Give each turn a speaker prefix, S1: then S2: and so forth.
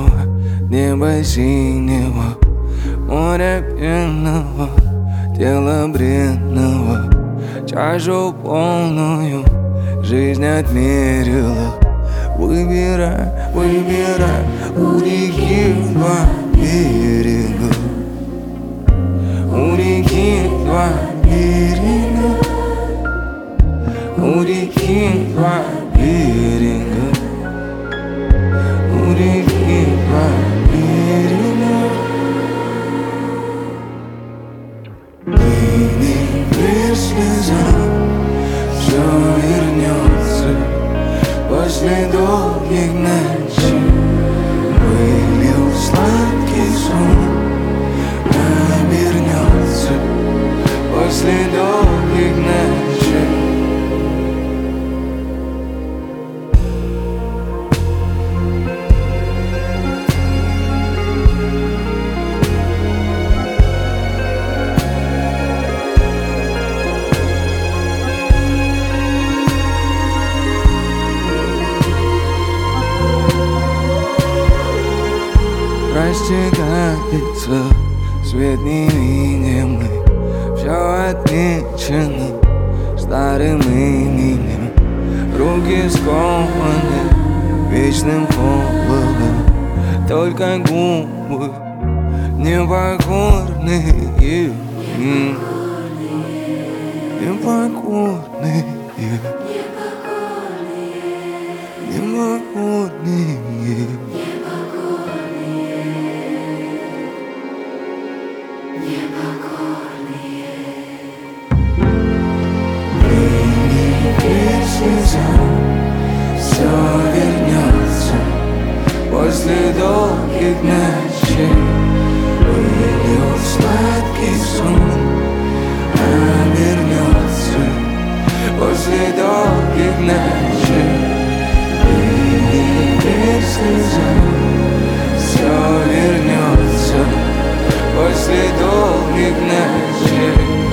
S1: черного, неба синего, моря пенного, тела бренного, чашу полную жизнь отмерила. Выбирай, выбирай, у реки два берега, у реки два берега, у реки два берега, у реки два берега. Вынь слезам, все вернется после долгих ночей. Вылил сладкий сон, обернется после долгих ночей. Растекается свет невидимый, все отмечено старым именем. Руки скованы вечным холодом, только губы непокорные, непокорные, непокорные. Все вернется после долгих ночей. Вылил сладкий сон, обернется после долгих ночей. Вылил слеза, все вернется после долгих ночей.